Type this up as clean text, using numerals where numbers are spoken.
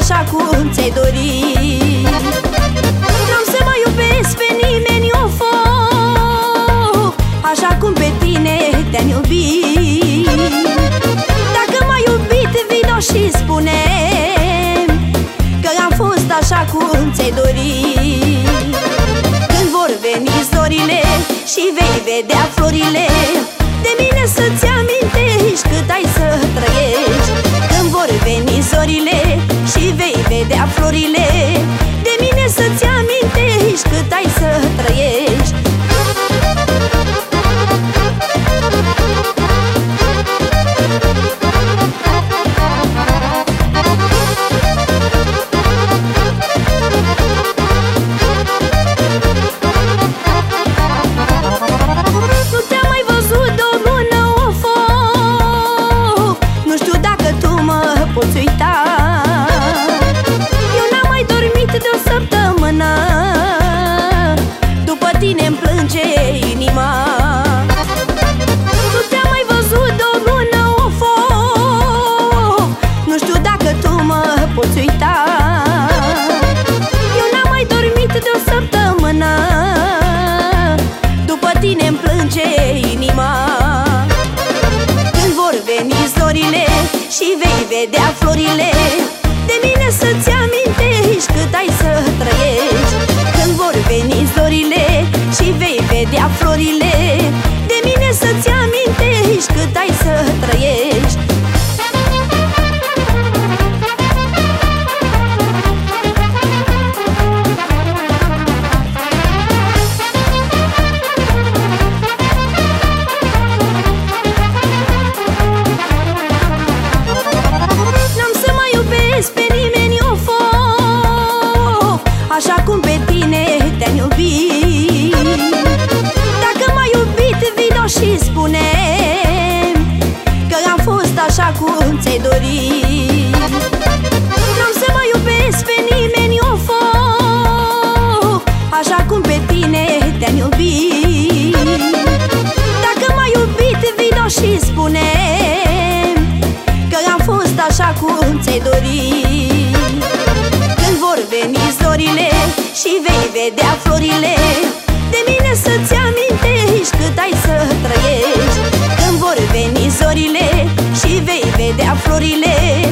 așa cum ți-ai dorit. N-am să mai iubesc pe nimeni, of, așa cum pe tine te-am iubit. Dacă m-ai iubit, vino și spune că am fost așa cum ți-ai dorit. Când vor veni zorile și vei vedea florile, de mine să-ți amintești cât ai să trăiești. Când vor veni zorile și vei vedea florile, de mine să-ți amintești cât ai să trăiești. Poți uita, eu n-am mai dormit de o săptămână, după tine-mi plânge inima. Nu te-am mai văzut de o lună, of, nu știu dacă tu mă poți uita. Eu n-am mai dormit de o săptămână, după tine-mi plânge inima. Când vor veni zorile și vei vedea florile, de mine să-ți amintești cât ai să trăiești. Când vor veni zorile și vei vedea florile, de mine să-ți amintești cât ai să trăiești. Așa cum pe tine te-am iubit. Dacă m-ai iubit, vino și spune că am fost așa cum ți-ai dorit. N-am să mai iubesc pe nimeni, of, așa cum pe tine te-am iubit. Dacă m-ai iubit, vino și spune că am fost așa cum ți-ai dorit. Când vor veni zorile și vei vedea florile, de mine să-ți amintești cât ai să trăiești. Când vor veni zorile și vei vedea florile,